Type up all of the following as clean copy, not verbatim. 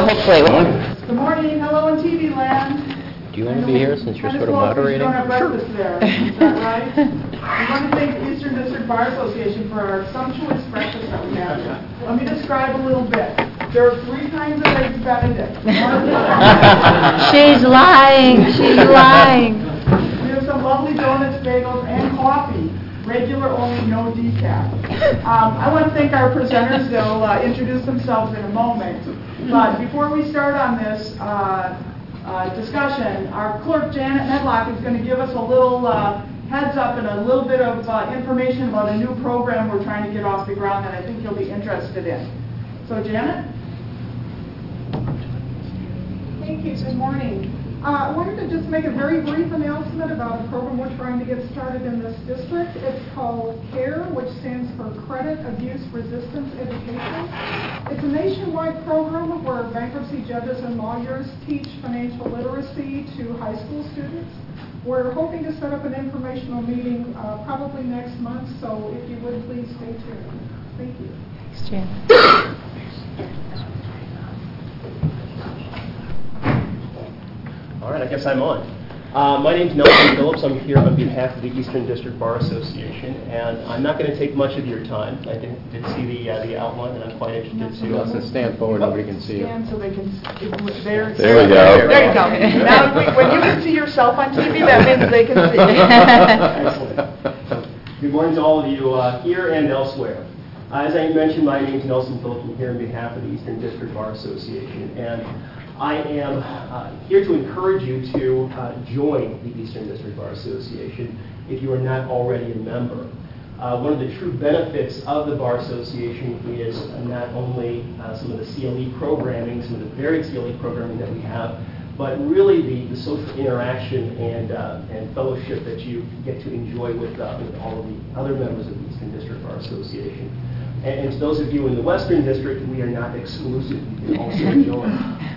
hopefully. Good morning. Hello in TV land. Do you want to be here since you're sort of moderating? You don't have breakfast there. Is that right? We want to thank the Eastern District Bar Association for our sumptuous breakfast that we have. Let me describe a little bit. There are 3 kinds of eggs Benedict. She's lying. She's lying. We have some lovely donuts, bagels, and coffee. Regular only, no decaf. I want to thank our presenters. They'll introduce themselves in a moment. But before we start on this discussion, our clerk, Janet Medlock, is going to give us a little heads up and a little bit of information about a new program we're trying to get off the ground that I think you'll be interested in. So, Janet? Thank you. Good morning. I wanted to just make a very brief announcement about a program we're trying to get started in this district. It's called CARE, which stands for Credit Abuse Resistance Education. It's a nationwide program where bankruptcy judges and lawyers teach financial literacy to high school students. We're hoping to set up an informational meeting probably next month, so if you would please stay tuned. Thank you. Thanks, Janet. All right, I guess I'm on. My name's Nelson Phillips. I'm here on behalf of the Eastern District Bar Association, and I'm not going to take much of your time. I did see the outline, and I'm quite interested to... Nelson, stand forward. Nobody can see you. Stand so they can... There we go. There you go. Now, when you can see yourself on TV, that means they can see you. Excellent. Good morning to all of you here and elsewhere. As I mentioned, my name is Nelson Phillips. I'm here on behalf of the Eastern District Bar Association, and I am here to encourage you to join the Eastern District Bar Association if you are not already a member. One of the true benefits of the Bar Association is not only some of the CLE programming, some of the varied CLE programming that we have, but really the social interaction and fellowship that you get to enjoy with all of the other members of the Eastern District Bar Association. And to those of you in the Western District, we are not exclusive. You can also join.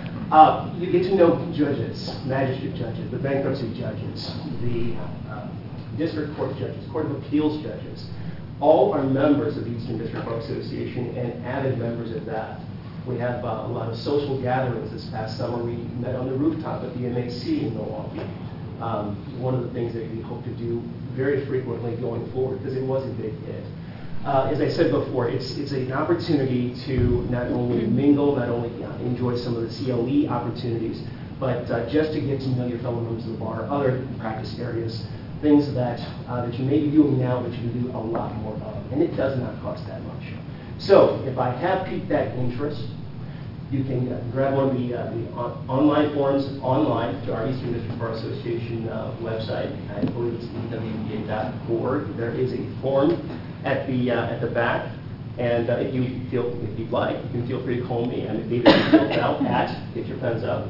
You get to know judges, magistrate judges, the bankruptcy judges, the district court judges, court of appeals judges. All are members of the Eastern District Bar Association and avid members of that. We have a lot of social gatherings. This past summer we met on the rooftop at the MAC in Milwaukee. One of the things that we hope to do very frequently going forward, because it was a big hit. As I said before, it's an opportunity to not only mingle, not only enjoy some of the CLE opportunities, but just to get to know your fellow members of the bar, other practice areas, things that you may be doing now, but you can do a lot more of, and it does not cost that much. So, if I have piqued that interest, you can grab one of the online forms online to our Eastern District Bar Association website. I believe it's ewba.org. There is a form at the back, and if you'd like, you can feel free to call me. I'm David Out at, get your pens up,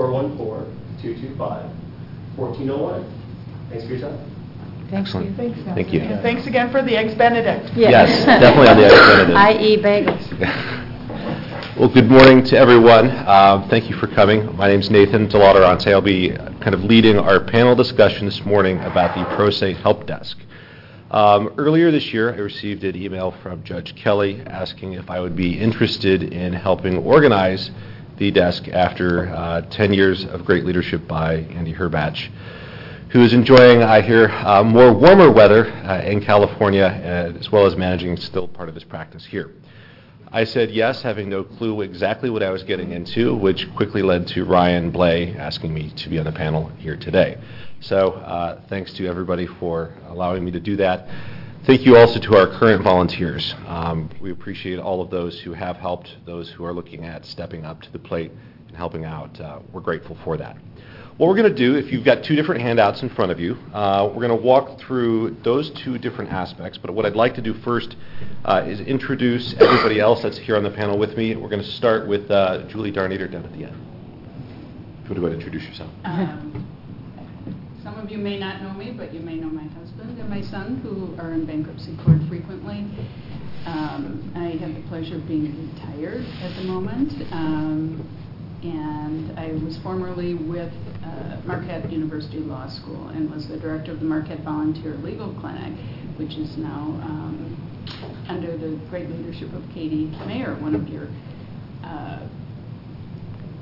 414-225-1401. Thanks for your time. Thank you. Thanks, Nelson. Thank you. And thanks again for the Eggs Benedict. Yes, definitely on the Eggs Benedict. I.e. bagels. Well, good morning to everyone. Thank you for coming. My name is Nathan DeLauderante. I'll be kind of leading our panel discussion this morning about the Pro Se Help Desk. Earlier this year, I received an email from Judge Kelly asking if I would be interested in helping organize the desk after 10 years of great leadership by Andy Herbach, who is enjoying, I hear, more warmer weather in California, as well as managing still part of his practice here. I said yes, having no clue exactly what I was getting into, which quickly led to Ryan Blay asking me to be on the panel here today. So thanks to everybody for allowing me to do that. Thank you also to our current volunteers. We appreciate all of those who have helped, those who are looking at stepping up to the plate and helping out. We're grateful for that. What we're going to do, if you've got 2 different handouts in front of you, we're going to walk through those 2 different aspects. But what I'd like to do first is introduce everybody else that's here on the panel with me. We're going to start with Julie Darnader down at the end. If you want to go ahead and introduce yourself. Some of you may not know me, but you may know my husband and my son, who are in bankruptcy court frequently. I have the pleasure of being retired at the moment. And I was formerly with Marquette University Law School and was the director of the Marquette Volunteer Legal Clinic, which is now under the great leadership of Katie Mayer, one of your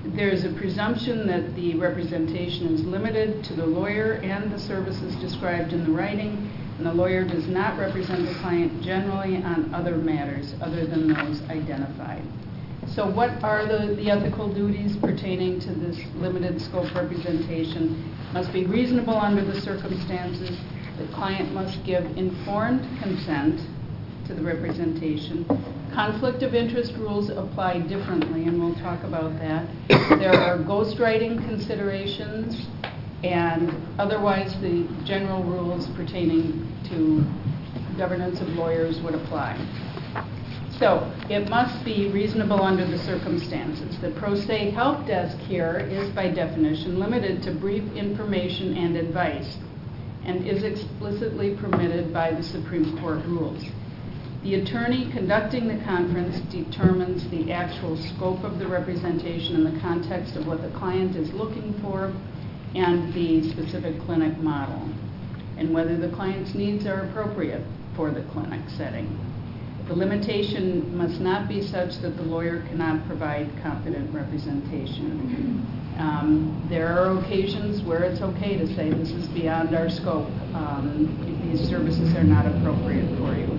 There is a presumption that the representation is limited to the lawyer and the services described in the writing, and the lawyer does not represent the client generally on other matters other than those identified. So what are the ethical duties pertaining to this limited scope representation? Must be reasonable under the circumstances. The client must give informed consent to the representation. Conflict of interest rules apply differently, and we'll talk about that. There are ghostwriting considerations, and otherwise the general rules pertaining to governance of lawyers would apply. So it must be reasonable under the circumstances. The pro se help desk here is by definition limited to brief information and advice, and is explicitly permitted by the Supreme Court rules. The attorney conducting the conference determines the actual scope of the representation in the context of what the client is looking for and the specific clinic model, and whether the client's needs are appropriate for the clinic setting. The limitation must not be such that the lawyer cannot provide competent representation. There are occasions where it's okay to say this is beyond our scope. These services are not appropriate for you.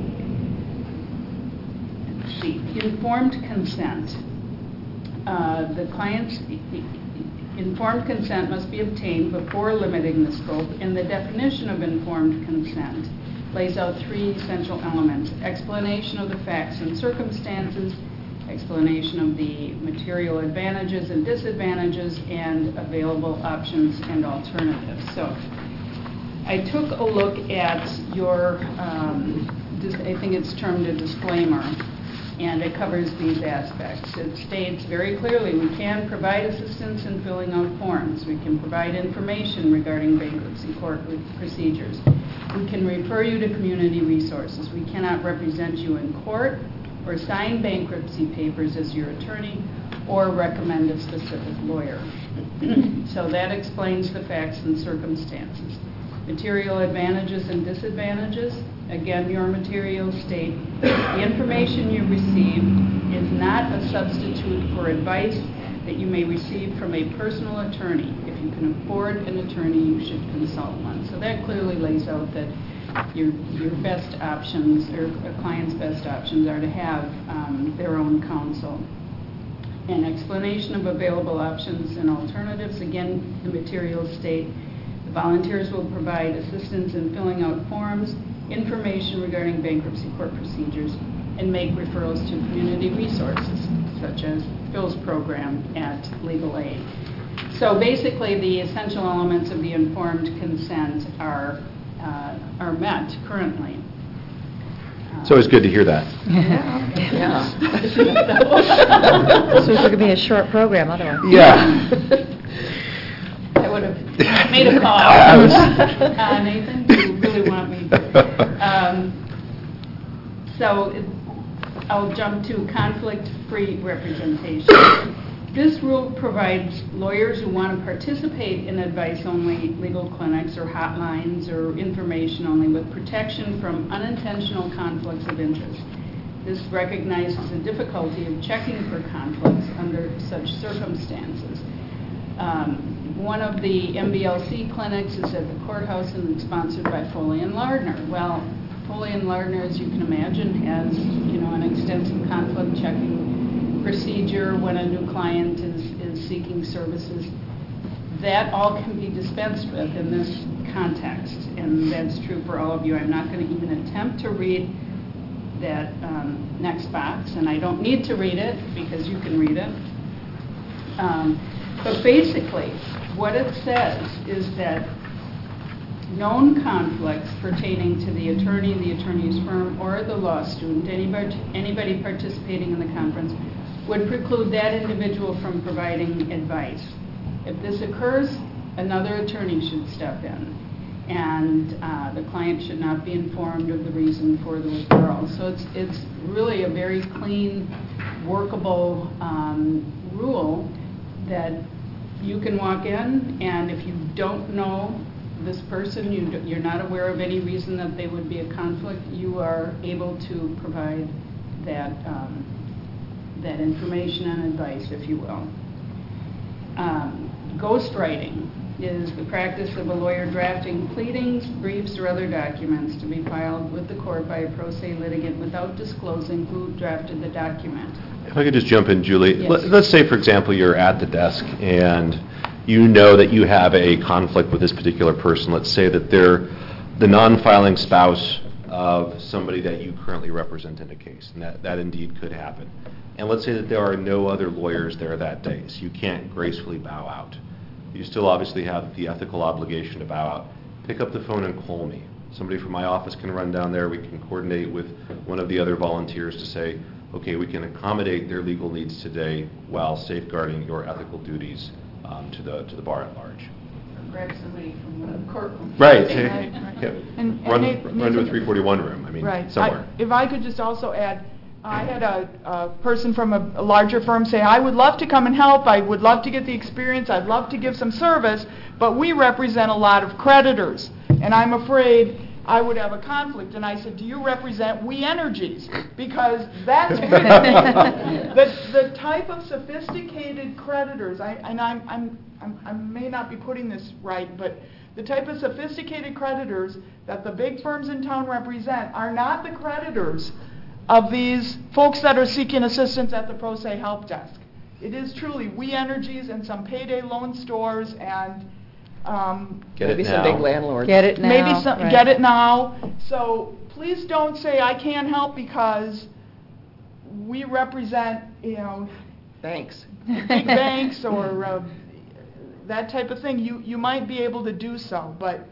Let's see. Informed consent. The client's informed consent must be obtained before limiting the scope, and the definition of informed consent lays out three essential elements: explanation of the facts and circumstances, explanation of the material advantages and disadvantages, and available options and alternatives. So I took a look at your, I think it's termed a disclaimer, and it covers these aspects. It states very clearly we can provide assistance in filling out forms. We can provide information regarding bankruptcy court procedures. We can refer you to community resources. We cannot represent you in court or sign bankruptcy papers as your attorney or recommend a specific lawyer. So that explains the facts and circumstances. Material advantages and disadvantages. Again, your materials state the information you receive is not a substitute for advice that you may receive from a personal attorney. If you can afford an attorney, you should consult one. So that clearly lays out that your best options, or a client's best options, are to have their own counsel. An explanation of available options and alternatives. Again, the materials state the volunteers will provide assistance in filling out forms, information regarding bankruptcy court procedures, and make referrals to community resources, such as Phil's program at Legal Aid. So basically, the essential elements of the informed consent are met currently. It's always good to hear that. Yeah. So it's going to be a short program otherwise. Yeah. I would have made a call. Nathan, do you really want me? So I'll jump to conflict-free representation. This rule provides lawyers who want to participate in advice-only legal clinics or hotlines or information only with protection from unintentional conflicts of interest. This recognizes the difficulty of checking for conflicts under such circumstances. One of the MBLC clinics is at the courthouse and it's sponsored by Foley and Lardner. Well, Foley and Lardner, as you can imagine, has an extensive conflict checking procedure when a new client is seeking services. That all can be dispensed with in this context, and that's true for all of you. I'm not going to even attempt to read that next box, and I don't need to read it because you can read it. But basically, what it says is that known conflicts pertaining to the attorney, the attorney's firm, or the law student, anybody participating in the conference, would preclude that individual from providing advice. If this occurs, another attorney should step in, and the client should not be informed of the reason for the withdrawal. So it's really a very clean, workable rule that you can walk in, and if you don't know this person, you're not aware of any reason that they would be a conflict, you are able to provide that information and advice, if you will. Ghostwriting is the practice of a lawyer drafting pleadings, briefs, or other documents to be filed with the court by a pro se litigant without disclosing who drafted the document. If I could just jump in, Julie. Yes. Let's say, for example, you're at the desk and you know that you have a conflict with this particular person. Let's say that they're the non-filing spouse of somebody that you currently represent in a case, and that indeed could happen. And let's say that there are no other lawyers there that day, so you can't gracefully bow out. You still obviously have the ethical obligation to bow out. Pick up the phone and call me. Somebody from my office can run down there. We can coordinate with one of the other volunteers to say, okay, we can accommodate their legal needs today while safeguarding your ethical duties to the bar at large. Grab somebody from the courtroom. Right. Right. Yeah. And Run Nathan- to a 341 room. I mean, Right. somewhere. If I could just also add, I had a person from a larger firm say, I would love to come and help, I would love to get the experience, I'd love to give some service, but we represent a lot of creditors, and I'm afraid I would have a conflict. And I said, do you represent We Energies? Because that's the type of sophisticated creditors, I may not be putting this right, but the type of sophisticated creditors that the big firms in town represent are not the creditors of these folks that are seeking assistance at the Pro Se Help Desk. It is truly We Energies and some payday loan stores and Get Maybe it some now. big landlords. Get it now. maybe some, right. get it now. So please don't say I can't help because we represent, Thanks. big banks or that type of thing. You might be able to do so, but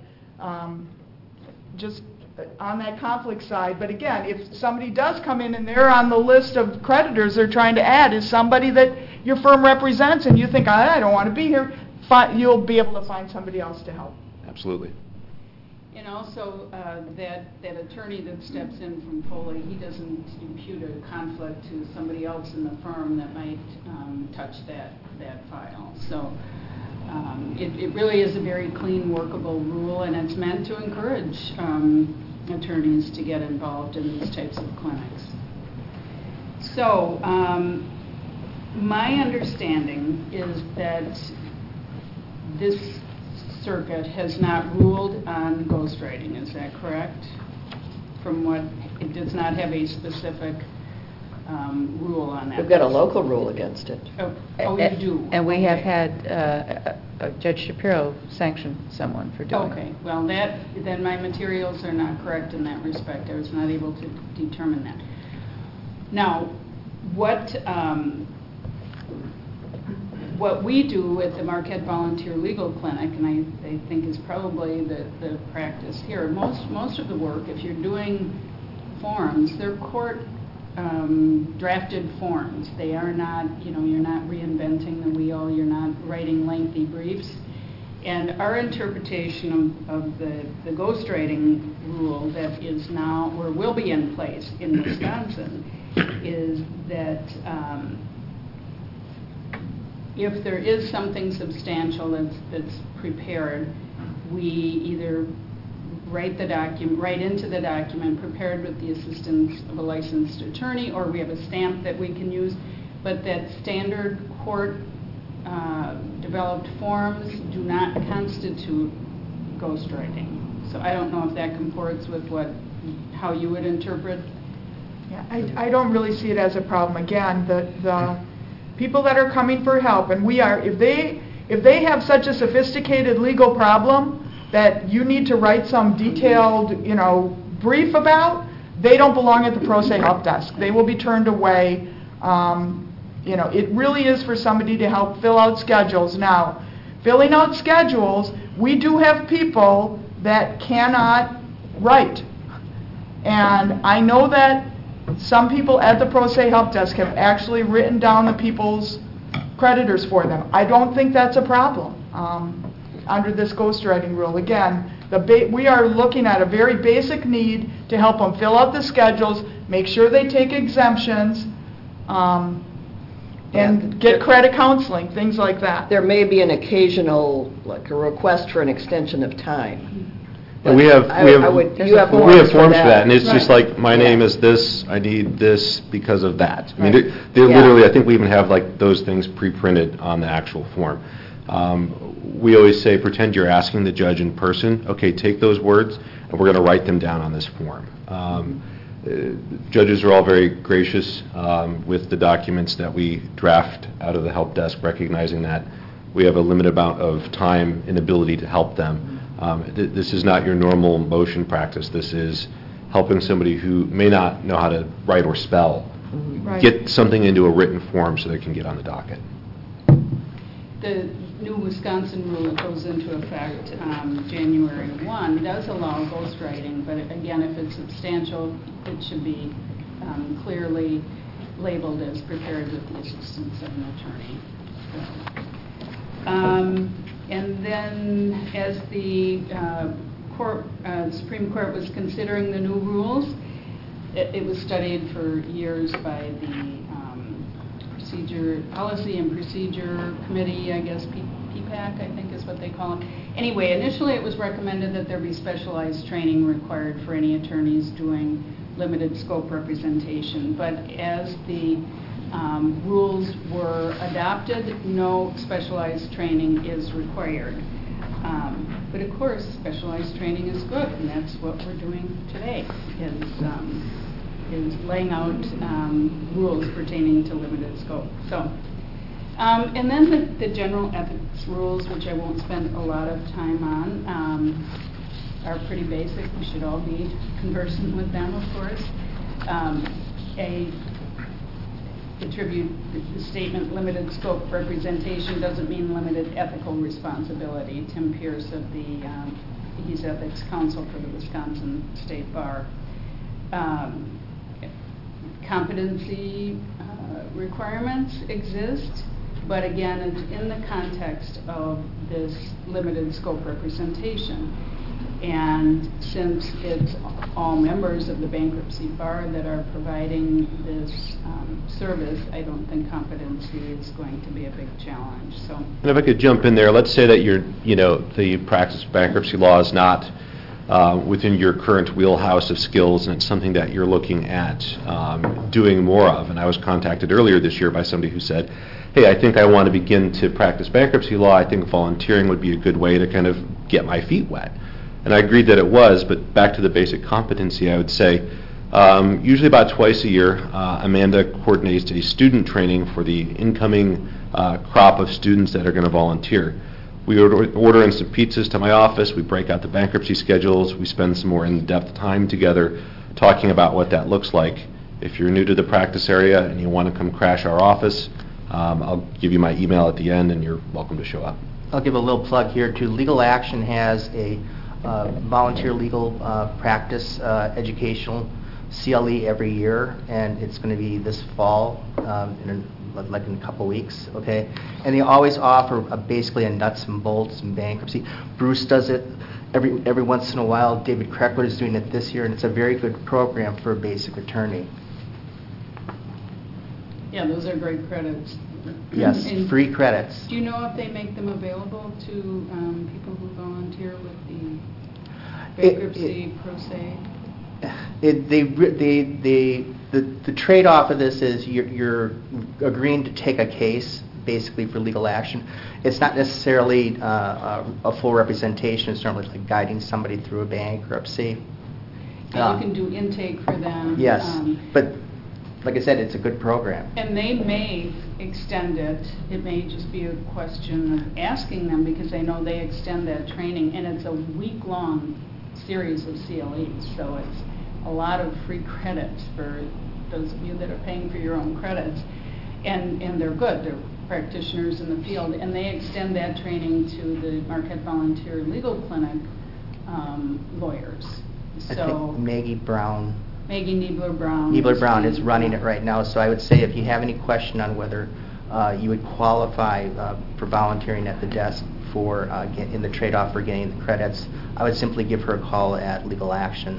just on that conflict side. But again, if somebody does come in and they're on the list of creditors they're trying to add is somebody that your firm represents and you think, I don't want to be here, you'll be able to find somebody else to help. Absolutely. And also, that attorney that steps in from Foley, he doesn't impute a conflict to somebody else in the firm that might touch that file. So it really is a very clean, workable rule, and it's meant to encourage attorneys to get involved in these types of clinics. So my understanding is that this circuit has not ruled on ghostwriting, is that correct? From what, it does not have a specific rule on that. We've got a local rule against it. Oh, you do? And we have had Judge Shapiro sanction someone for doing it. Okay, well, then my materials are not correct in that respect. I was not able to determine that. Now, what we do at the Marquette Volunteer Legal Clinic, and I think is probably the practice here, most of the work, if you're doing forms, they're court drafted forms. They are not, you're not reinventing the wheel, you're not writing lengthy briefs. And our interpretation of the ghostwriting rule that is now, or will be in place in Wisconsin, is that if there is something substantial that's prepared, we either write into the document prepared with the assistance of a licensed attorney, or we have a stamp that we can use, but that standard court developed forms do not constitute ghostwriting. So I don't know if that comports with how you would interpret. Yeah, I don't really see it as a problem. Again, the people that are coming for help, and if they have such a sophisticated legal problem that you need to write some detailed, brief about, they don't belong at the Pro Se Help Desk. They will be turned away. It really is for somebody to help fill out schedules. Now, filling out schedules, we do have people that cannot write. And I know that some people at the Pro Se Help Desk have actually written down the people's creditors for them. I don't think that's a problem under this ghostwriting rule. Again, we are looking at a very basic need to help them fill out the schedules, make sure they take exemptions, and get credit counseling, things like that. There may be an occasional, like a request for an extension of time. And we have, I we have, would- we you have have forms for forms for that. that, and it's just Right. like, my name Yeah. is this, I need this because of that. I mean, Right. they're Yeah. literally, I think we even have like those things pre-printed on the actual form. We always say, pretend you're asking the judge in person, okay, take those words, and we're going to write them down on this form. Judges are all very gracious with the documents that we draft out of the help desk, recognizing that we have a limited amount of time and ability to help them. This is not your normal motion practice. This is helping somebody who may not know how to write or spell Right. get something into a written form so they can get on the docket. The new Wisconsin rule that goes into effect January 1 does allow ghostwriting, but again, if it's substantial, it should be clearly labeled as prepared with the assistance of an attorney. So, and then as the Supreme Court was considering the new rules, it was studied for years by the Policy and Procedure Committee, I guess, PPAC, I think is what they call it. Anyway, initially it was recommended that there be specialized training required for any attorneys doing limited scope representation, but as the rules were adopted, no specialized training is required. But of course, specialized training is good, and that's what we're doing today, is laying out rules pertaining to limited scope. So, and then the general ethics rules, which I won't spend a lot of time on, are pretty basic. We should all be conversant with them, of course. Attribute the statement limited scope representation doesn't mean limited ethical responsibility. Tim Pierce of he's ethics counsel for the Wisconsin State Bar. Competency requirements exist, but again, it's in the context of this limited scope representation. And since it's all members of the bankruptcy bar that are providing this service, I don't think competency is going to be a big challenge. So, And if I could jump in there, let's say that the practice of bankruptcy law is not within your current wheelhouse of skills, and it's something that you're looking at doing more of. And I was contacted earlier this year by somebody who said, hey, I think I want to begin to practice bankruptcy law. I think volunteering would be a good way to kind of get my feet wet. And I agreed that it was, but back to the basic competency, I would say, usually about twice a year, Amanda coordinates a student training for the incoming crop of students that are going to volunteer. We order in some pizzas to my office, we break out the bankruptcy schedules, we spend some more in-depth time together talking about what that looks like. If you're new to the practice area and you want to come crash our office, I'll give you my email at the end and you're welcome to show up. I'll give a little plug here too. Legal Action has a volunteer legal practice educational CLE every year, and it's going to be this fall, in a couple weeks, okay? And they always offer basically a nuts and bolts in bankruptcy. Bruce does it every once in a while. David Kreckwood is doing it this year, and it's a very good program for a basic attorney. yeah, those are great credits. Yes, And free credits. do you know if they make them available to people who volunteer with the bankruptcy pro se? The trade-off of this is you're agreeing to take a case, basically, for legal action. It's not necessarily a full representation. It's normally like guiding somebody through a bankruptcy. And you can do intake for them. Yes, but like I said, it's a good program. And they may extend it. It may just be a question of asking them, because I know they extend that training, and it's a week-long series of CLEs, so it's a lot of free credits for those of you that are paying for your own credits. And they're good. They're practitioners in the field, and they extend that training to the Marquette Volunteer Legal Clinic lawyers. I So think Maggie Niebler-Brown. Niebler-Brown is running it right now, so I would say if you have any question on whether you would qualify for volunteering at the desk for in the trade-off for getting the credits, I would simply give her a call at Legal Action.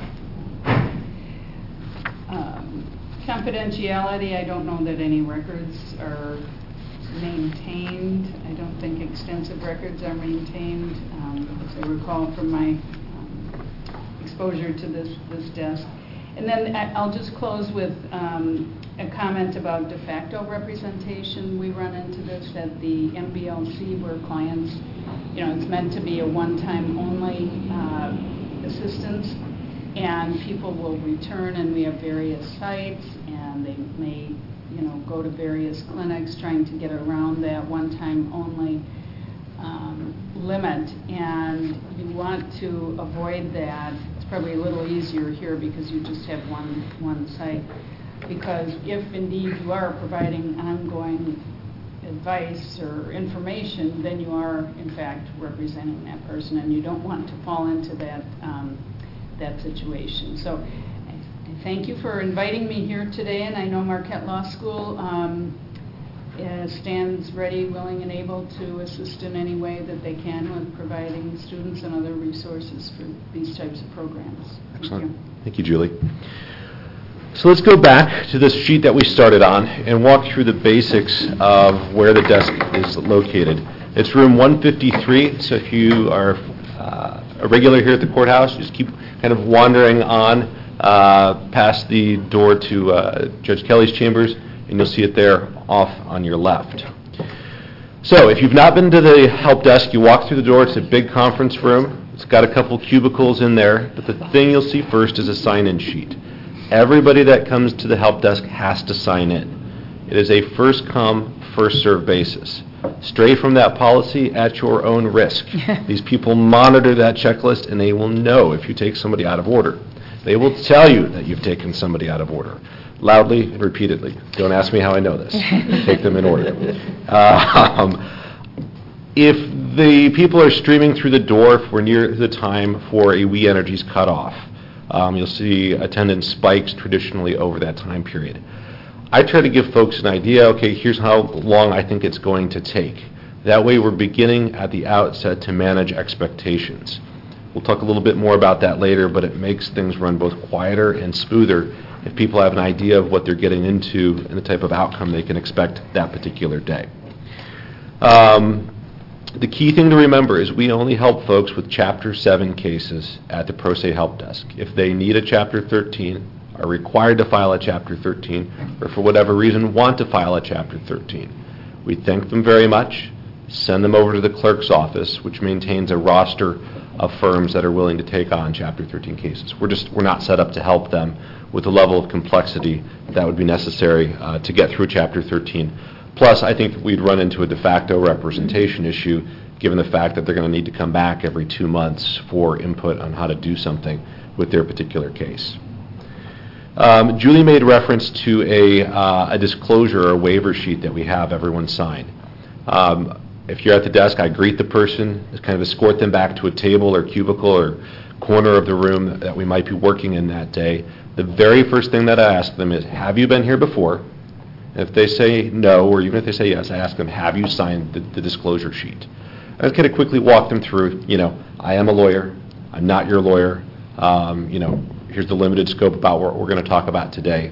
Confidentiality, I don't know that any records are maintained. I don't think extensive records are maintained. As I recall from my exposure to this desk. And then I'll just close with a comment about de facto representation. We run into this at the MBLC where clients, it's meant to be a one-time only assistance, and people will return, and we have various sites, and they may, go to various clinics trying to get around that one-time only limit, and you want to avoid that. It's probably a little easier here because you just have one site. Because if indeed you are providing ongoing advice or information, then you are in fact representing that person, and you don't want to fall into that situation. So I thank you for inviting me here today, and I know Marquette Law School stands ready, willing, and able to assist in any way that they can with providing students and other resources for these types of programs. Excellent. Thank you, Julie. So let's go back to this sheet that we started on and walk through the basics of where the desk is located. It's room 153, so if you are a regular here at the courthouse, just keep kind of wandering on past the door to Judge Kelly's chambers, and you'll see it there off on your left. So if you've not been to the help desk, you walk through the door. It's a big conference room. It's got a couple cubicles in there, but the thing you'll see first is a sign-in sheet. Everybody that comes to the help desk has to sign in. It is a first-come, first-served basis. Stray from that policy at your own risk. These people monitor that checklist, and they will know if you take somebody out of order. They will tell you that you've taken somebody out of order, loudly and repeatedly. Don't ask me how I know this. Take them in order. If the people are streaming through the door, if we're near the time for a We Energies cutoff, you'll see attendance spikes traditionally over that time period. I try to give folks an idea, okay, here's how long I think it's going to take. That way we're beginning at the outset to manage expectations. We'll talk a little bit more about that later, but it makes things run both quieter and smoother if people have an idea of what they're getting into and the type of outcome they can expect that particular day. The key thing to remember is we only help folks with Chapter 7 cases at the Pro Se Help Desk. If they need a Chapter 13, are required to file a Chapter 13, or for whatever reason want to file a Chapter 13, we thank them very much, send them over to the clerk's office, which maintains a roster of firms that are willing to take on Chapter 13 cases. We're not set up to help them with the level of complexity that would be necessary to get through Chapter 13. Plus, I think we'd run into a de facto representation issue given the fact that they're going to need to come back every 2 months for input on how to do something with their particular case. Julie made reference to a disclosure or a waiver sheet that we have everyone sign. If you're at the desk, I greet the person, kind of escort them back to a table or cubicle or corner of the room that we might be working in that day. The very first thing that I ask them is, have you been here before? If they say no, or even if they say yes, I ask them, have you signed the disclosure sheet? I kind of quickly walk them through, I am a lawyer, I'm not your lawyer, here's the limited scope about what we're going to talk about today.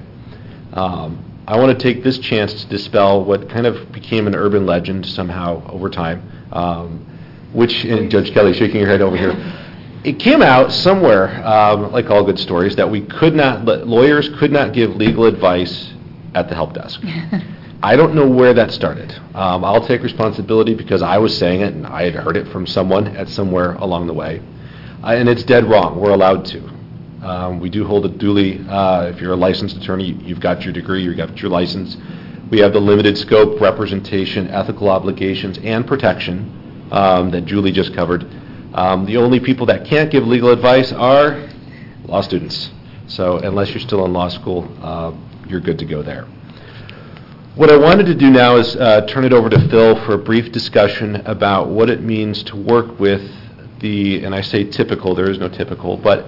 I want to take this chance to dispel what kind of became an urban legend somehow over time, which, and Judge Kelly shaking your head over here, it came out somewhere, like all good stories, that lawyers could not give legal advice at the help desk. I don't know where that started. I'll take responsibility because I was saying it and I had heard it from someone at somewhere along the way. And it's dead wrong. We're allowed to. We do hold it duly. If you're a licensed attorney, you've got your degree, you've got your license. We have the limited scope, representation, ethical obligations, and protection that Julie just covered. The only people that can't give legal advice are law students. So unless you're still in law school, you're good to go there. What I wanted to do now is turn it over to Phil for a brief discussion about what it means to work with and I say typical, there is no typical, but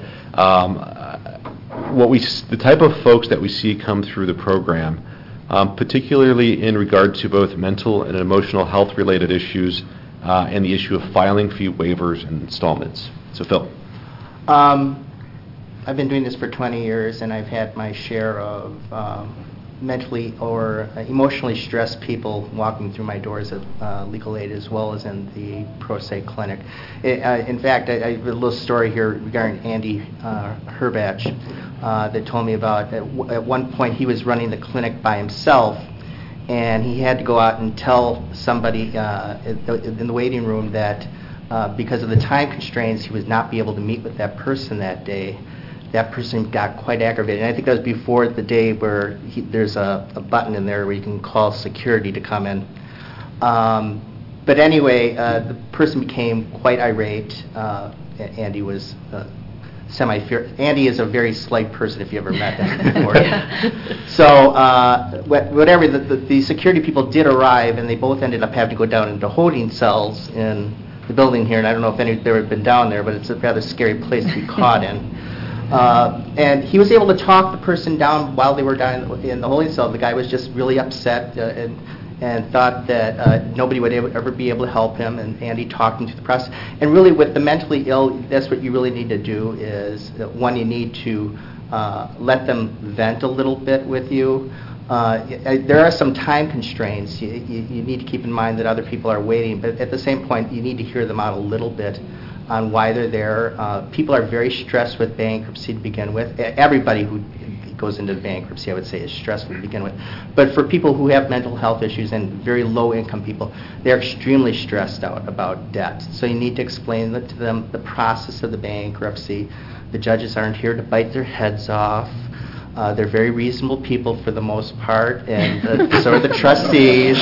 the type of folks that we see come through the program, particularly in regard to both mental and emotional health related issues and the issue of filing fee waivers and installments. So Phil. I've been doing this for 20 years, and I've had my share of mentally or emotionally stressed people walking through my doors at Legal Aid as well as in the Pro Se clinic. In fact, I have a little story here regarding Andy Herbach that told me about at one point he was running the clinic by himself, and he had to go out and tell somebody in the waiting room that because of the time constraints, he would not be able to meet with that person that day. That person got quite aggravated. And I think that was before the day where there's a button in there where you can call security to come in. But anyway, the person became quite irate. Andy was semi-fear. Andy is a very slight person if you ever met him before. So whatever, the security people did arrive, and they both ended up having to go down into holding cells in the building here. And I don't know if any of you have been down there, but it's a rather scary place to be caught in. And he was able to talk the person down while they were down in the holding cell. The guy was just really upset and thought that nobody would ever be able to help him, and Andy talked him through the process. And really with the mentally ill, that's what you really need to do is, one, you need to let them vent a little bit with you. There are some time constraints. You need to keep in mind that other people are waiting, but at the same point, you need to hear them out a little bit on why they're there. People are very stressed with bankruptcy to begin with. Everybody who goes into bankruptcy, I would say, is stressful to begin with. But for people who have mental health issues and very low-income people, they're extremely stressed out about debt. So you need to explain to them the process of the bankruptcy. The judges aren't here to bite their heads off. They're very reasonable people for the most part, and so are the trustees.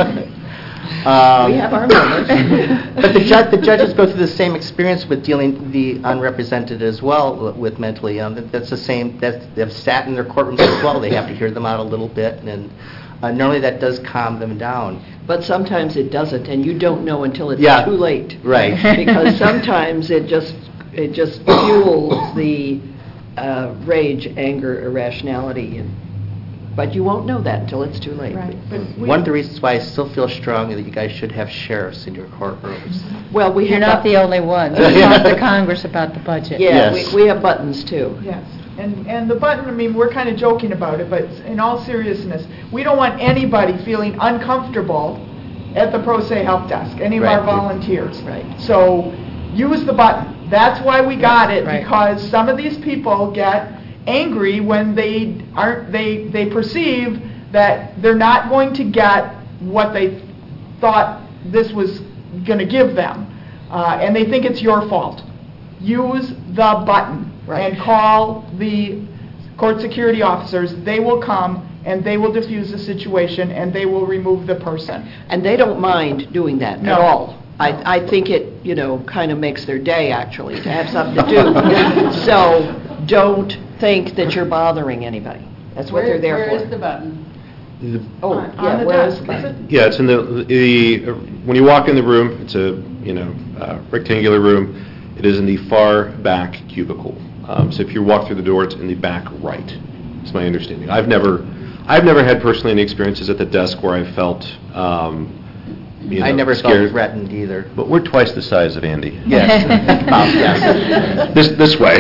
We have our moments. But the judges go through the same experience with dealing the unrepresented as well with mentally ill. That's the same. They've sat in their courtrooms as well. They have to hear them out a little bit, and normally that does calm them down. But sometimes it doesn't, and you don't know until it's too late. Right. Because sometimes it just fuels the rage, anger, irrationality, but you won't know that until it's too late. Right. One of the reasons why I still feel strongly that you guys should have sheriffs in your courtrooms. Well, You're not the only one. You talk to Congress about the budget. Yeah, Yes. we have buttons too. Yes, and the button, I mean, we're kind of joking about it, but in all seriousness, we don't want anybody feeling uncomfortable at the Pro Se Help Desk, any of our volunteers. Right. So use the button. That's why we got it, Right. because some of these people get angry when they perceive that they're not going to get what they thought this was going to give them, and they think it's your fault. Use the button and call the court security officers. They will come and they will diffuse the situation and they will remove the person. And they don't mind doing that No. at all. I think it, kind of makes their day, actually, to have something to do. So don't think that you're bothering anybody. That's what they're there for. Where is the button? On the where is desk. the button? Yeah, it's in the when you walk in the room, it's a rectangular room. It is in the far back cubicle. So if you walk through the door, it's in the back right. That's my understanding. I've never had personally any experiences at the desk where I felt I never scared. felt threatened either. But we're twice the size of Andy. Yes. Yes. This way.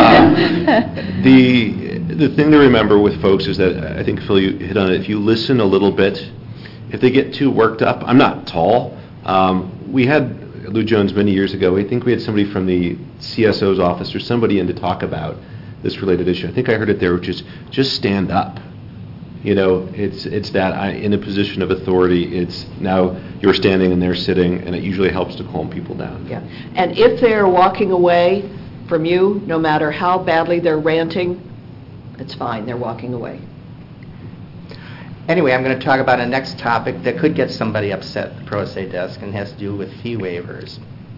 The thing to remember with folks is that, I think, Phil, you hit on it, if you listen a little bit, if they get too worked up, I'm not tall. We had Lou Jones many years ago. I think we had somebody from the CSO's office or somebody in to talk about this related issue. I think I heard it there, which is just stand up. It's that in a position of authority, it's now you're standing and they're sitting, and it usually helps to calm people down. Yeah. And if they're walking away from you, no matter how badly they're ranting, it's fine. They're walking away. Anyway, I'm going to talk about a next topic that could get somebody upset at the Pro Se desk, and has to do with fee waivers.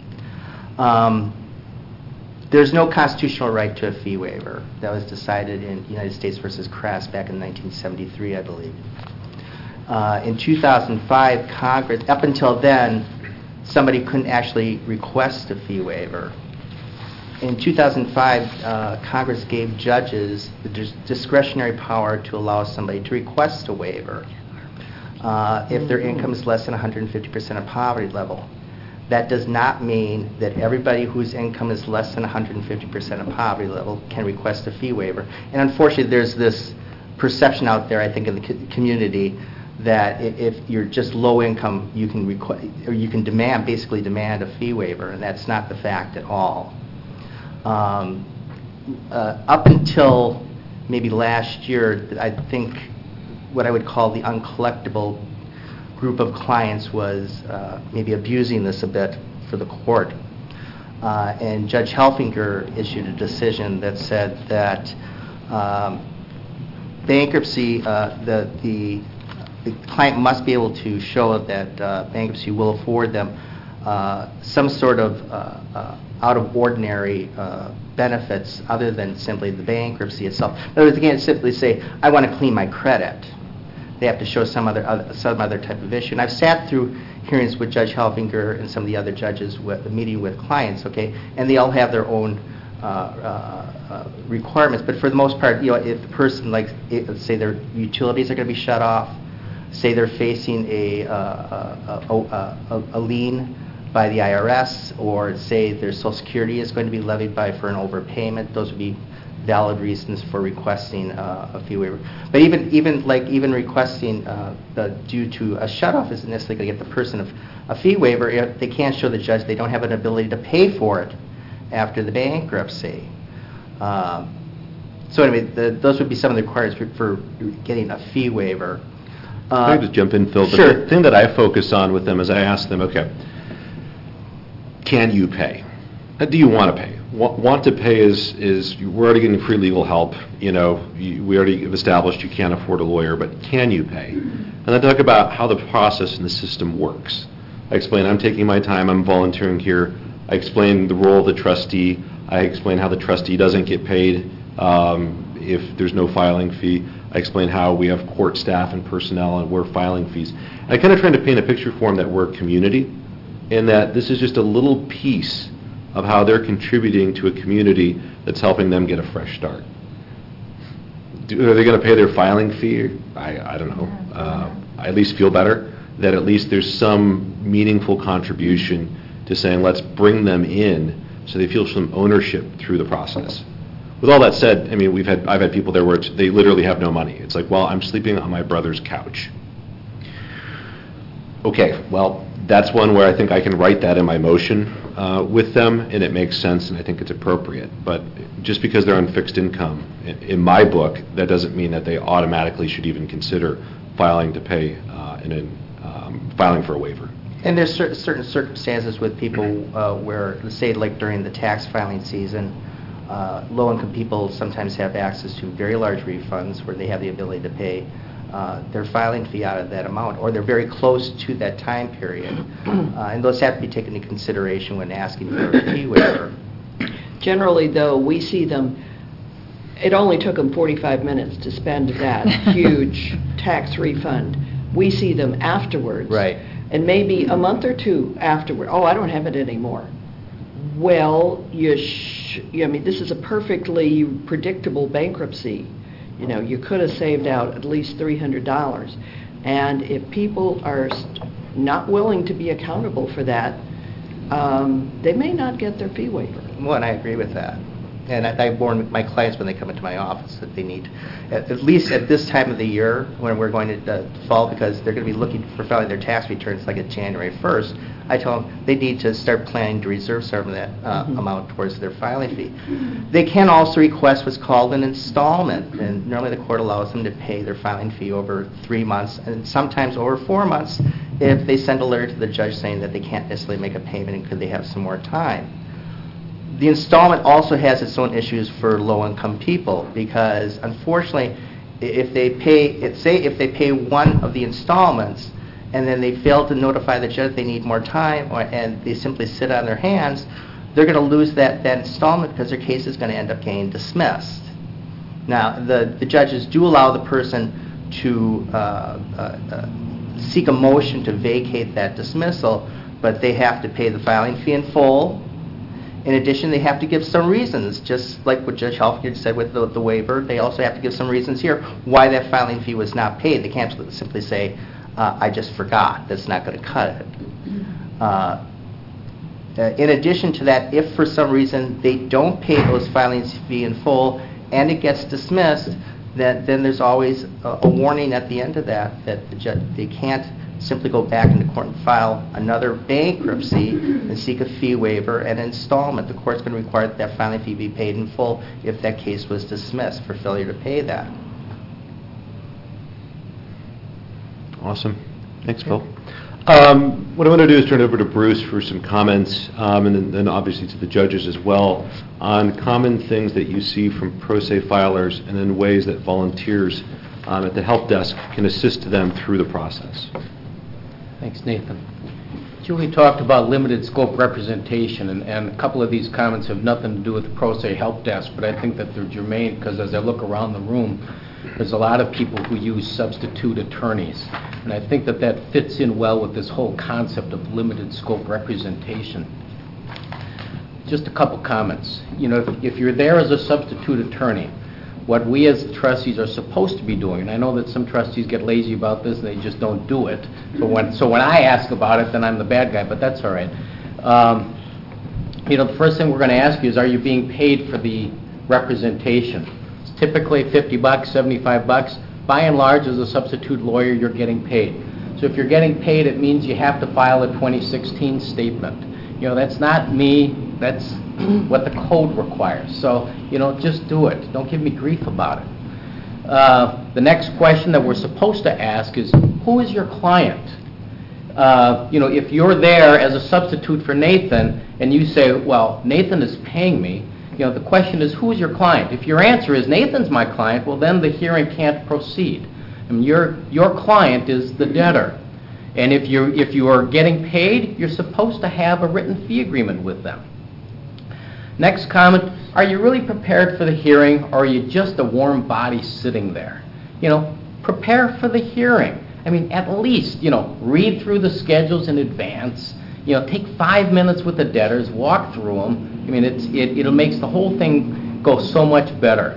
There's no constitutional right to a fee waiver. That was decided in United States versus Crass back in 1973, I believe. In 2005, Congress, up until then, somebody couldn't actually request a fee waiver. In 2005, Congress gave judges the discretionary power to allow somebody to request a waiver if their income is less than 150% of poverty level. That does not mean that everybody whose income is less than 150% of poverty level can request a fee waiver. And unfortunately, there's this perception out there, I think, in the community that if you're just low income, you can basically demand a fee waiver, and that's not the fact at all. Up until maybe last year, I think what I would call the uncollectible group of clients was maybe abusing this a bit for the court. And Judge Helfinger issued a decision that said that bankruptcy, the client must be able to show that bankruptcy will afford them some sort of out-of-ordinary benefits other than simply the bankruptcy itself. In other words, they can't simply say, I want to clean my credit. They have to show some other type of issue. And I've sat through hearings with Judge Helfinger and some of the other judges meeting with clients, okay, and they all have their own requirements. But for the most part, if the person, let's say their utilities are going to be shut off, say they're facing a lien by the IRS, or say their Social Security is going to be levied for an overpayment, those would be valid reasons for requesting a fee waiver. But even requesting due to a shutoff isn't necessarily going to get the person a fee waiver if they can't show the judge they don't have an ability to pay for it after the bankruptcy. So anyway, those would be some of the requirements for getting a fee waiver. Can I just jump in, Phil? Sure. The thing that I focus on with them is I ask them, okay, can you pay? Do you want to pay? Want to pay is we're already getting free legal help. We already have established you can't afford a lawyer, but can you pay? And I talk about how the process and the system works. I explain I'm taking my time, I'm volunteering here. I explain the role of the trustee. I explain how the trustee doesn't get paid if there's no filing fee. I explain how we have court staff and personnel and we're filing fees. I kind of trying to paint a picture for them that we're a community and that this is just a little piece of how they're contributing to a community that's helping them get a fresh start. Are they going to pay their filing fee? I don't know. I at least feel better that at least there's some meaningful contribution to saying let's bring them in so they feel some ownership through the process. With all that said, I mean, I've had people there where they literally have no money. It's like, well, I'm sleeping on my brother's couch. Okay, well, that's one where I think I can write that in my motion with them, and it makes sense, and I think it's appropriate. But just because they're on fixed income, in my book, that doesn't mean that they automatically should even consider filing to pay filing for a waiver. And there's certain circumstances with people where, let's say, like during the tax filing season, low-income people sometimes have access to very large refunds where they have the ability to pay their filing fee out of that amount, or they're very close to that time period. And those have to be taken into consideration when asking for a fee waiver. Generally, though, we see them, it only took them 45 minutes to spend that huge tax refund. We see them afterwards. Right. And maybe a month or two afterward, oh, I don't have it anymore. Well, I mean, this is a perfectly predictable bankruptcy. You could have saved out at least $300. And if people are not willing to be accountable for that, they may not get their fee waiver. Well, and I agree with that. And I warn my clients when they come into my office that they need, at least at this time of the year when we're going to fall, because they're going to be looking for filing their tax returns like at January 1st, I tell them they need to start planning to reserve some of that amount towards their filing fee. They can also request what's called an installment, and normally the court allows them to pay their filing fee over 3 months and sometimes over 4 months if they send a letter to the judge saying that they can't necessarily make a payment and could they have some more time. The installment also has its own issues for low-income people because, unfortunately, if they pay one of the installments and then they fail to notify the judge they need more time, and they simply sit on their hands, they're going to lose that installment because their case is going to end up getting dismissed. Now, the judges do allow the person to seek a motion to vacate that dismissal, but they have to pay the filing fee in full. In addition, they have to give some reasons, just like what Judge Helfinger said with the waiver. They also have to give some reasons here why that filing fee was not paid. They can't simply say, I just forgot. That's not going to cut it. In addition to that, if for some reason they don't pay those filing fee in full and it gets dismissed, then there's always a warning at the end of that they can't simply go back into court and file another bankruptcy and seek a fee waiver and installment. The court's going to require that filing fee be paid in full if that case was dismissed for failure to pay that. Awesome. Thanks, Phil. What I'm going to do is turn it over to Bruce for some comments, and then obviously to the judges as well, on common things that you see from pro se filers and then ways that volunteers at the help desk can assist them through the process. Thanks, Nathan. Julie talked about limited scope representation, and a couple of these comments have nothing to do with the pro se help desk, but I think that they're germane because as I look around the room, there's a lot of people who use substitute attorneys, and I think that that fits in well with this whole concept of limited scope representation. Just a couple comments. You know, if you're there as a substitute attorney, what we as trustees are supposed to be doing, and I know that some trustees get lazy about this and they just don't do it, so when I ask about it, then I'm the bad guy, but that's all right. You know, the first thing we're going to ask you is, are you being paid for the representation? It's typically $50, $75. By and large, as a substitute lawyer, you're getting paid. So if you're getting paid, it means you have to file a 2016 statement. You know, that's not me, that's what the code requires. So, you know, just do it. Don't give me grief about it. The next question that we're supposed to ask is, who is your client? You know, if you're there as a substitute for Nathan and you say, well, Nathan is paying me, you know, the question is, who is your client? If your answer is Nathan's my client, well, then the hearing can't proceed. I mean, your client is the debtor. And if you are getting paid, you're supposed to have a written fee agreement with them. Next comment, are you really prepared for the hearing, or are you just a warm body sitting there? You know, prepare for the hearing. I mean, at least, you know, read through the schedules in advance. You know, take 5 minutes with the debtors, walk through them. I mean, it'll make the whole thing go so much better.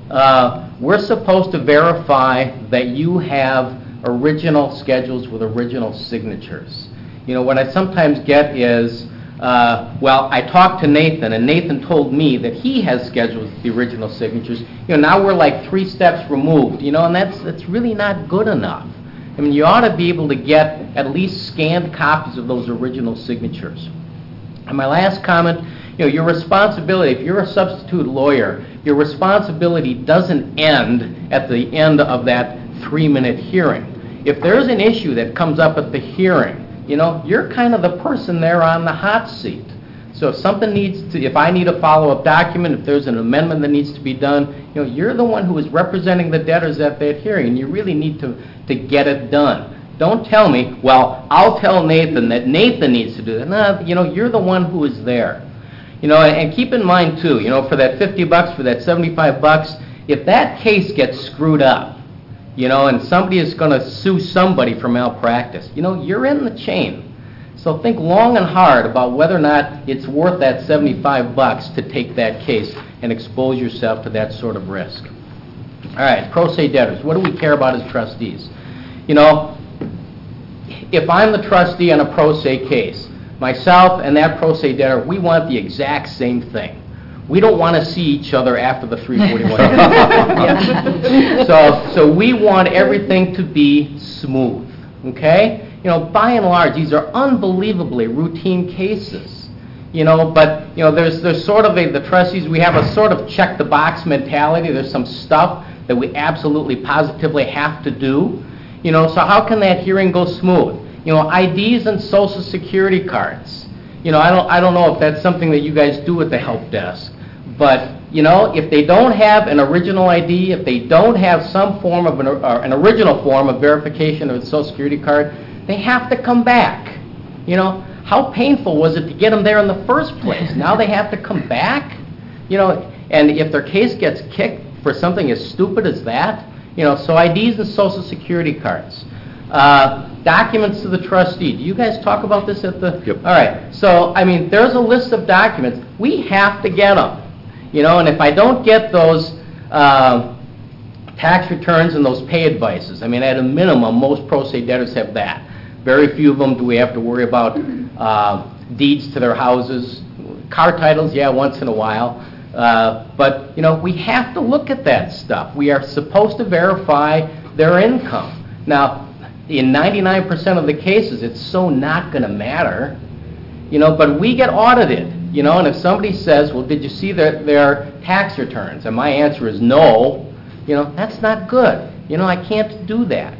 We're supposed to verify that you have original schedules with original signatures. You know, what I sometimes get is, well, I talked to Nathan, and Nathan told me that he has schedules with the original signatures. You know, now we're like 3 steps removed, you know, and that's really not good enough. I mean, you ought to be able to get at least scanned copies of those original signatures. And my last comment, you know, your responsibility, if you're a substitute lawyer, your responsibility doesn't end at the end of that 3-minute hearing. If there's an issue that comes up at the hearing, you know, you're kind of the person there on the hot seat. So if something if I need a follow-up document, if there's an amendment that needs to be done, you know, you're the one who is representing the debtors at that hearing, and you really need to get it done. Don't tell me, well, I'll tell Nathan that Nathan needs to do that. No, you know, you're the one who is there. You know, and keep in mind, too, you know, for that $50, for that $75, if that case gets screwed up, you know, and somebody is going to sue somebody for malpractice, you know, you're in the chain. So think long and hard about whether or not it's worth that $75 to take that case and expose yourself to that sort of risk. All right, pro se debtors. What do we care about as trustees? You know, if I'm the trustee on a pro se case, myself and that pro se debtor, we want the exact same thing. We don't want to see each other after the 341. So we want everything to be smooth, okay? You know, by and large, these are unbelievably routine cases. You know, but, you know, there's sort of the trustees, we have a sort of check-the-box mentality. There's some stuff that we absolutely positively have to do. You know, so how can that hearing go smooth? You know, IDs and Social Security cards. You know, I don't know if that's something that you guys do at the help desk. But, you know, if they don't have an original ID, if they don't have some form of an original form of verification of the Social Security card, they have to come back. You know, how painful was it to get them there in the first place? Now they have to come back? You know, and if their case gets kicked for something as stupid as that, you know, so IDs and Social Security cards. Documents to the trustee. Do you guys talk about this at the... Yep. All right. So, I mean, there's a list of documents. We have to get them. You know, and if I don't get those tax returns and those pay advices, I mean, at a minimum, most pro se debtors have that. Very few of them do we have to worry about deeds to their houses. Car titles, yeah, once in a while. But, we have to look at that stuff. We are supposed to verify their income. Now, in 99% of the cases, it's so not going to matter, but we get audited, and if somebody says, well, did you see their tax returns? And my answer is no, that's not good. I can't do that.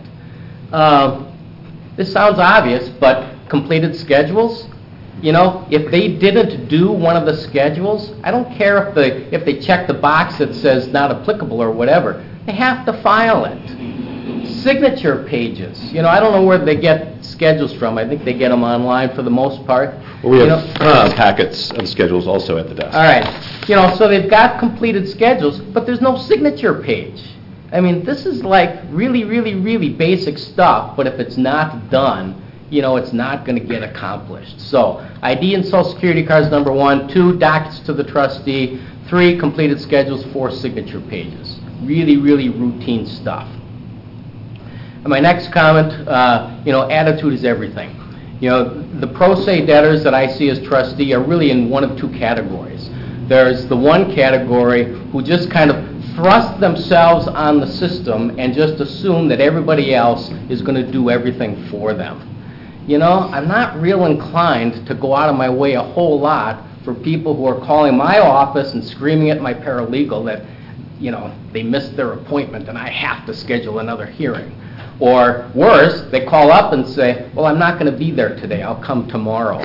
This sounds obvious, but completed schedules, if they didn't do one of the schedules, I don't care if they check the box that says not applicable or whatever, they have to file it. Signature pages, I don't know where they get schedules from. I think they get them online for the most part. Well, we have packets of schedules also at the desk. All right. So they've got completed schedules, but there's no signature page. I mean, this is like really, really, really basic stuff, but if it's not done, it's not going to get accomplished. So ID and Social Security cards, number 1. 2, dockets to the trustee. 3, completed schedules. 4, signature pages. Really, really routine stuff. And my next comment, attitude is everything. The pro se debtors that I see as trustee are really in one of 2 categories. There's the one category who just kind of thrust themselves on the system and just assume that everybody else is going to do everything for them. I'm not real inclined to go out of my way a whole lot for people who are calling my office and screaming at my paralegal that, they missed their appointment and I have to schedule another hearing. Or worse, they call up and say, well, I'm not going to be there today. I'll come tomorrow.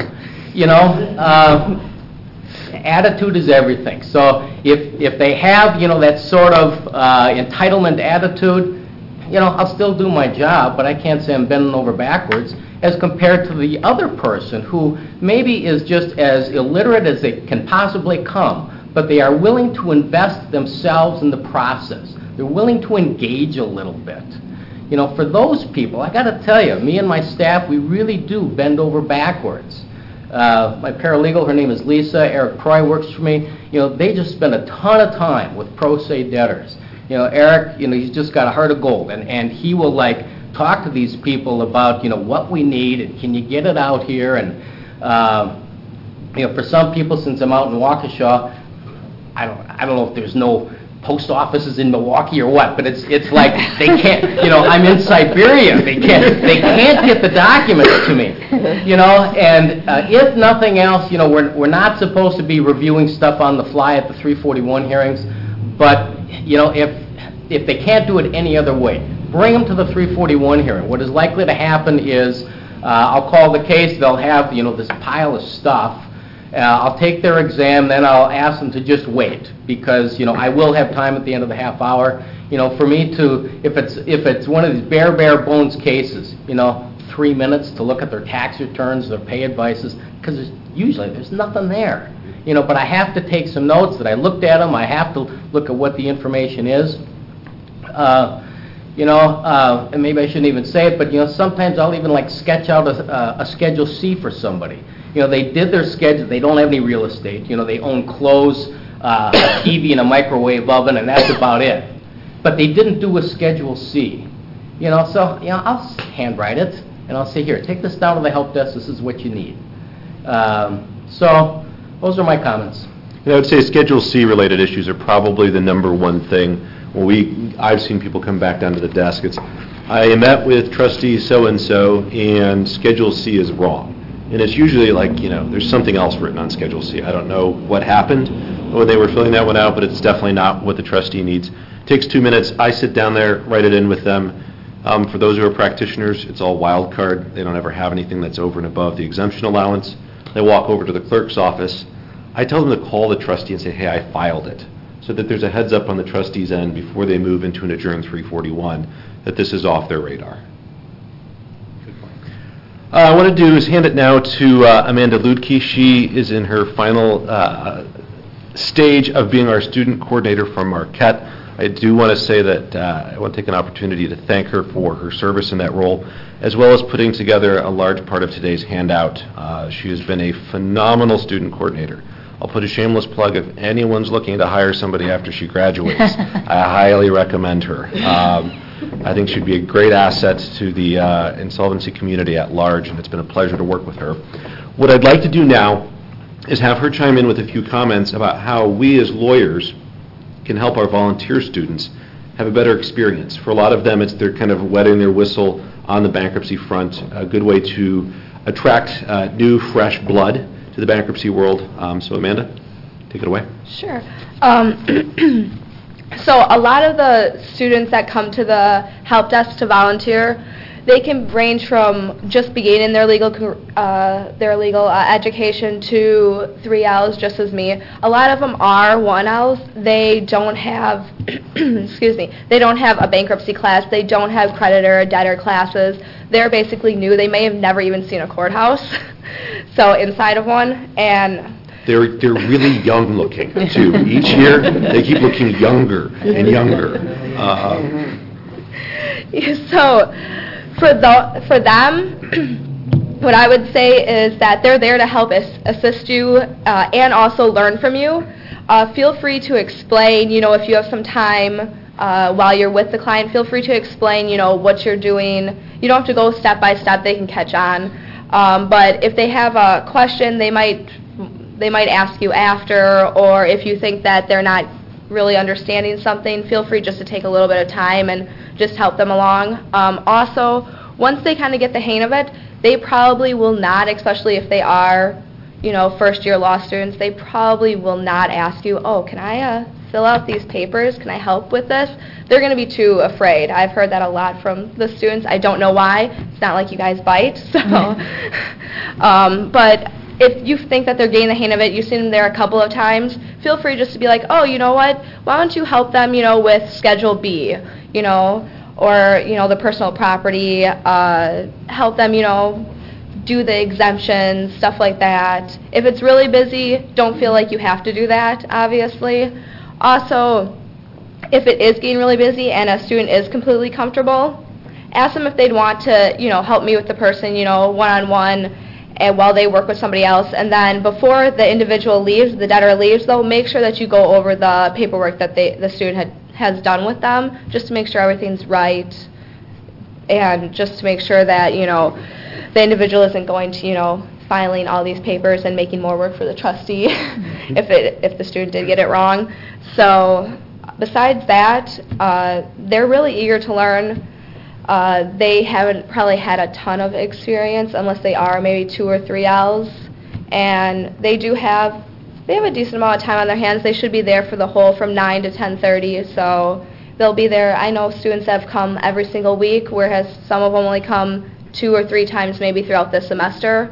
Attitude is everything. So if they have, that sort of entitlement attitude, I'll still do my job, but I can't say I'm bending over backwards as compared to the other person who maybe is just as illiterate as they can possibly come, but they are willing to invest themselves in the process. They're willing to engage a little bit. For those people, I got to tell you, me and my staff, we really do bend over backwards. My paralegal, her name is Lisa. Eric Croy works for me. They just spend a ton of time with pro se debtors. Eric, he's just got a heart of gold, and he will talk to these people about what we need and can you get it out here. And for some people, since I'm out in Waukesha, I don't know if there's no post offices in Milwaukee or what, but it's like they can't, I'm in Siberia. They can't get the documents to me, and if nothing else, we're not supposed to be reviewing stuff on the fly at the 341 hearings, but, if they can't do it any other way, bring them to the 341 hearing. What is likely to happen is I'll call the case, they'll have, this pile of stuff. I'll take their exam, then I'll ask them to just wait because, I will have time at the end of the half hour. For me to, if it's one of these bare bones cases, 3 minutes to look at their tax returns, their pay advices, because usually there's nothing there. But I have to take some notes that I looked at them. I have to look at what the information is. And maybe I shouldn't even say it, but, sometimes I'll even sketch out a Schedule C for somebody. They did their schedule. They don't have any real estate. They own clothes, a TV, and a microwave oven, and that's about it. But they didn't do a Schedule C. So I'll handwrite it, and I'll say, here, take this down to the help desk. This is what you need. So those are my comments. I would say Schedule C related issues are probably the number one thing. When I've seen people come back down to the desk. It's, I met with trustee so-and-so, and Schedule C is wrong. And it's usually there's something else written on Schedule C. I don't know what happened when they were filling that one out, but it's definitely not what the trustee needs. It takes 2 minutes. I sit down there, write it in with them. For those who are practitioners, it's all wild card. They don't ever have anything that's over and above the exemption allowance. They walk over to the clerk's office. I tell them to call the trustee and say, hey, I filed it, so that there's a heads up on the trustee's end before they move into an adjourned 341 that this is off their radar. I want to do is hand it now to Amanda Ludke. She is in her final stage of being our student coordinator from Marquette. I do want to say that I want to take an opportunity to thank her for her service in that role, as well as putting together a large part of today's handout. She has been a phenomenal student coordinator. I'll put a shameless plug if anyone's looking to hire somebody after she graduates. I highly recommend her. I think she'd be a great asset to the insolvency community at large, and it's been a pleasure to work with her. What I'd like to do now is have her chime in with a few comments about how we as lawyers can help our volunteer students have a better experience. For a lot of them, it's they're kind of wetting their whistle on the bankruptcy front, a good way to attract new, fresh blood to the bankruptcy world. So Amanda, take it away. Sure. So a lot of the students that come to the help desk to volunteer, they can range from just beginning their legal education to 3Ls, just as me. A lot of them are 1Ls. They don't have, excuse me, they don't have a bankruptcy class. They don't have creditor or debtor classes. They're basically new. They may have never even seen a courthouse, so inside of one, and they're really young looking too. Each year they keep looking younger and younger. So for them, what I would say is that they're there to help assist you and also learn from you. Feel free to explain, if you have some time while you're with the client, feel free to explain, what you're doing. You don't have to go step by step. They can catch on. But if they have a question, they might ask you after, or if you think that they're not really understanding something, feel free just to take a little bit of time and just help them along. Also, once they kind of get the hang of it, they probably will not, especially if they are, first-year law students, they probably will not ask you, oh, can I fill out these papers? Can I help with this? They're going to be too afraid. I've heard that a lot from the students. I don't know why. It's not like you guys bite. So, but if you think that they're getting the hang of it, you've seen them there a couple of times, feel free just to be like, oh, you know what? Why don't you help them, with Schedule B, or, the personal property, help them, do the exemptions, stuff like that. If it's really busy, don't feel like you have to do that, obviously. Also, if it is getting really busy and a student is completely comfortable, ask them if they'd want to, help me with the person, one-on-one, and while they work with somebody else. And then before the individual leaves, the debtor leaves, though, make sure that you go over the paperwork that the student has done with them, just to make sure everything's right, and just to make sure that, the individual isn't going to, filing all these papers and making more work for the trustee if the student did get it wrong. So besides that, they're really eager to learn. They haven't probably had a ton of experience, unless they are maybe 2 or 3 Ls, and they have a decent amount of time on their hands. They should be there for the whole from 9 to 10:30, so they'll be there. I know students that have come every single week, whereas some of them only come 2 or 3 times maybe throughout the semester.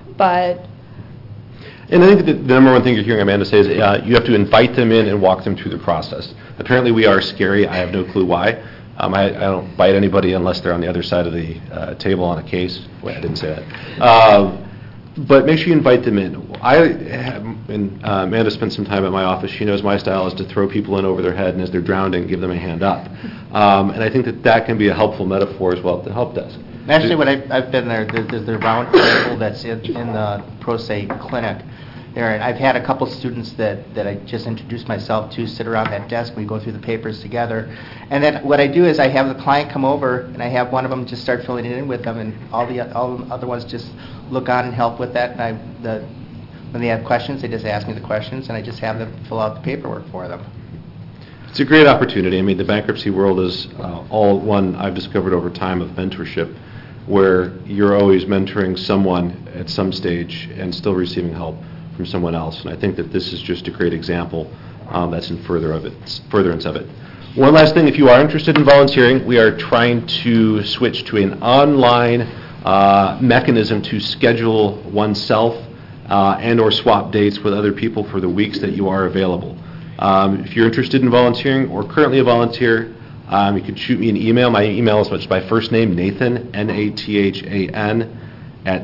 And I think that the number one thing you're hearing Amanda say is you have to invite them in and walk them through the process. Apparently we are scary. I have no clue why. I don't bite anybody unless they're on the other side of the table on a case. Wait, I didn't say that. But make sure you invite them in. Amanda spent some time at my office. She knows my style is to throw people in over their head, and as they're drowning, give them a hand up. And I think that can be a helpful metaphor as well at the help desk. Actually, when I've been there, there's the round table that's in the Pro Se clinic there, and I've had a couple students that I just introduced myself to sit around that desk. We go through the papers together, and then what I do is I have the client come over, and I have one of them just start filling it in with them, and all the other ones just look on and help with that. And when they have questions, they just ask me the questions, and I just have them fill out the paperwork for them. It's a great opportunity. I mean, the bankruptcy world is all one I've discovered over time of mentorship, where you're always mentoring someone at some stage and still receiving help from someone else. And I think that this is just a great example that's in furtherance of it. One last thing, if you are interested in volunteering, we are trying to switch to an online mechanism to schedule oneself and or swap dates with other people for the weeks that you are available. If you're interested in volunteering or currently a volunteer, you can shoot me an email. My email is just my first name, Nathan, Nathan, at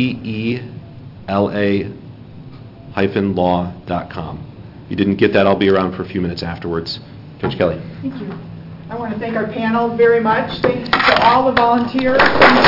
DELA-law.com. If you didn't get that, I'll be around for a few minutes afterwards. Judge Kelly. Thank you. I want to thank our panel very much. Thanks to all the volunteers. Thanks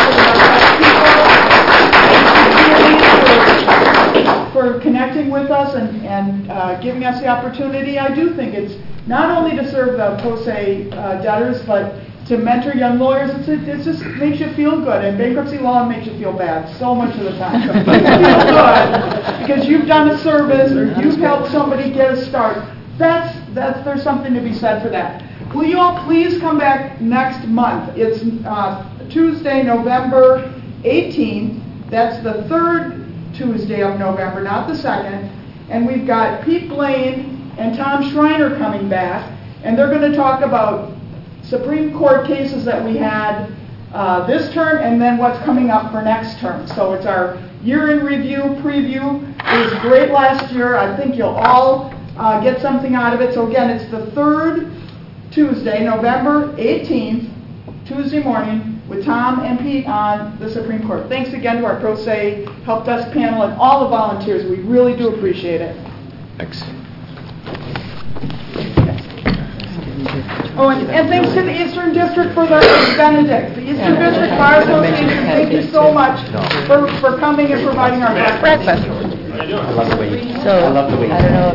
to for connecting with us and giving us the opportunity. I do think it's not only to serve the pro se debtors, but to mentor young lawyers. It just makes you feel good, and bankruptcy law makes you feel bad so much of the time. But it makes you feel good because you've done a service or you've helped somebody get a start. There's something to be said for that. Will you all please come back next month? It's Tuesday, November 18th. That's the third Tuesday of November, not the second. And we've got Pete Blaine and Tom Schreiner coming back, and they're going to talk about Supreme Court cases that we had this term and then what's coming up for next term. So it's our year in review, preview. It was great last year. I think you'll all get something out of it. So again, it's the third Tuesday, November 18th, Tuesday morning, with Tom and Pete on the Supreme Court. Thanks again to our Pro Se Help Desk panel and all the volunteers. We really do appreciate it. Thanks. Oh, and thanks to the Eastern District for the Benedict. The Eastern District Bar Association, thank you so much for coming and providing our breakfast. I love the way you, So, I love the way you. I don't know